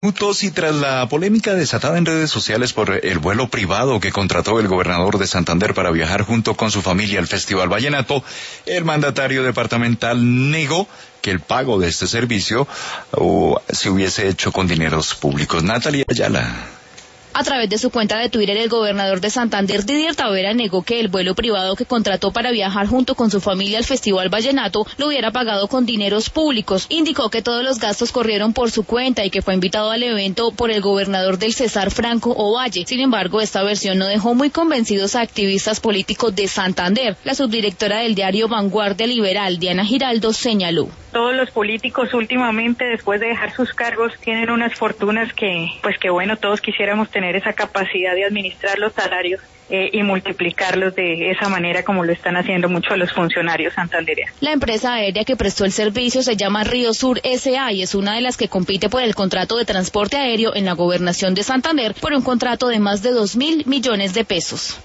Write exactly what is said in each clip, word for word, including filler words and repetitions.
Minutos y tras la polémica desatada en redes sociales por el vuelo privado que contrató el gobernador de Santander para viajar junto con su familia al Festival Vallenato, el mandatario departamental negó que el pago de este servicio uh, se hubiese hecho con dineros públicos. Natalia Ayala. A través de su cuenta de Twitter, el gobernador de Santander, Didier Tavera, negó que el vuelo privado que contrató para viajar junto con su familia al Festival Vallenato lo hubiera pagado con dineros públicos. Indicó que todos los gastos corrieron por su cuenta y que fue invitado al evento por el gobernador del Cesar, Franco Ovalle. Sin embargo, esta versión no dejó muy convencidos a activistas políticos de Santander. La subdirectora del diario Vanguardia Liberal, Diana Giraldo, señaló: todos los políticos últimamente, después de dejar sus cargos, tienen unas fortunas que, pues que bueno, todos quisiéramos tener esa capacidad de administrar los salarios eh, y multiplicarlos de esa manera como lo están haciendo muchos de los funcionarios santandereanos. La empresa aérea que prestó el servicio se llama Río Sur S A y es una de las que compite por el contrato de transporte aéreo en la gobernación de Santander por un contrato de más de dos mil millones de pesos.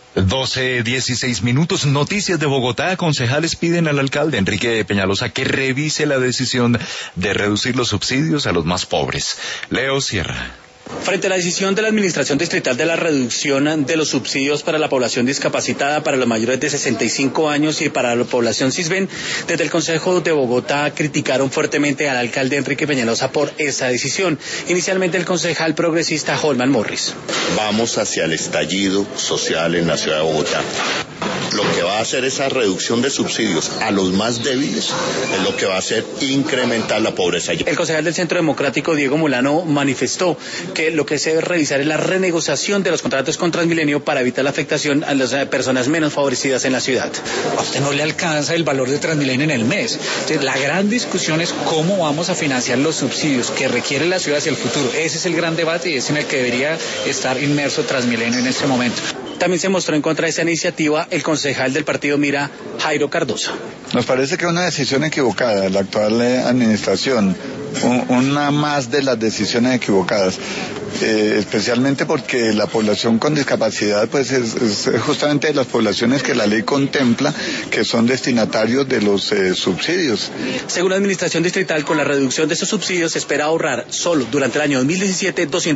doce, dieciséis minutos, noticias de Bogotá. Concejales piden al alcalde Enrique Peñalosa que revise la decisión de reducir los subsidios a los más pobres. Leo Sierra. Frente a la decisión de la Administración Distrital de la reducción de los subsidios para la población discapacitada, para los mayores de sesenta y cinco años y para la población CISBEN, desde el Consejo de Bogotá criticaron fuertemente al alcalde Enrique Peñalosa por esa decisión. Inicialmente el concejal progresista Holman Morris. Vamos hacia el estallido social en la ciudad de Bogotá. Lo que va a hacer esa reducción de subsidios a los más débiles es lo que va a hacer incrementar la pobreza. El concejal del Centro Democrático, Diego Molano, manifestó que lo que se debe revisar es la renegociación de los contratos con Transmilenio para evitar la afectación a las personas menos favorecidas en la ciudad. A usted no le alcanza el valor de Transmilenio en el mes. Entonces, la gran discusión es cómo vamos a financiar los subsidios que requiere la ciudad hacia el futuro. Ese es el gran debate y es en el que debería estar inmerso Transmilenio en este momento. También se mostró en contra de esa iniciativa el concejal del partido Mira, Jairo Cardoso. Nos parece que es una decisión equivocada la actual administración, una más de las decisiones equivocadas. Eh, especialmente porque la población con discapacidad pues es, es justamente de las poblaciones que la ley contempla que son destinatarios de los eh, subsidios. Según la Administración Distrital, con la reducción de esos subsidios se espera ahorrar solo durante el año dos mil diecisiete doscientos